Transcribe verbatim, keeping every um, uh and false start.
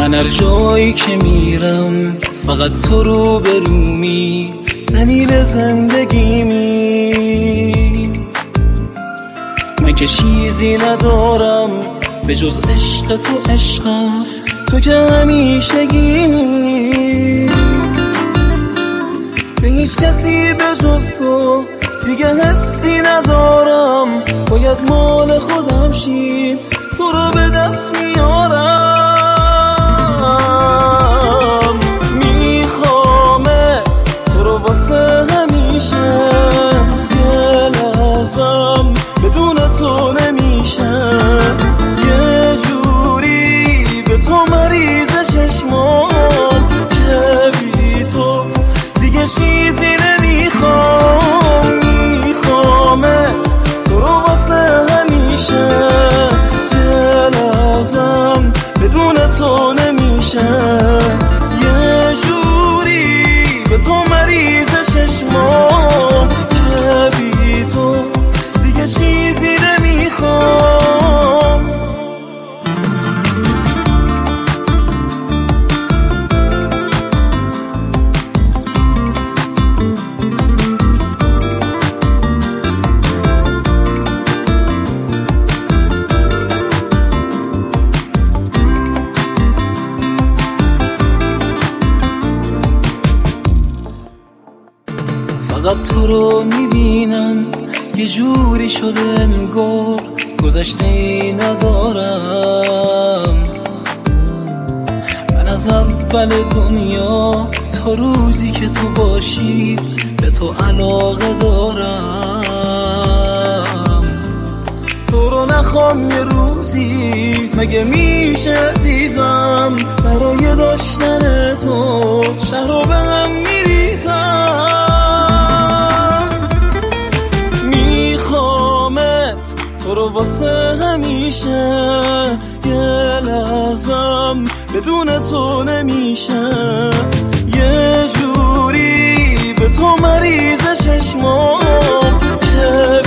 من هر جایی که میرم فقط تو رو برومی، دلیل زندگیمی. من که چیزی ندارم به جز عشق تو، عشقم تو که همیشگی. به هیچ کسی به جز تو دیگه حسی ندارم، باید مال خودم شی، تو رو به دست میارم. میخوامت تو رو واسه همیشه، یه لحظم بدون تو نمیشه. یه جوری به تو مریض چشمام که بی تو دیگه چیزی نمیخوام. میخوامت تو رو واسه همیشه، یه لحظم بدون تو نمیشه. یه جوری به تو مریض چشمام که بی تو دیگه چیزی نمیخوام. فقط تو رو میبینم یه جوری شده انگار گذشته ای ندارم. من از اول دنیا تا روزی که تو باشی به تو علاقه دارم. تو رو نخوام یه روزی مگه میشه عزیزم، برای داشتن تو شهر رو به هم میریزم. تو رو واسه همیشه، یه لحظم بدون تو نمیشه. یه جوری به تو مریض چشمام که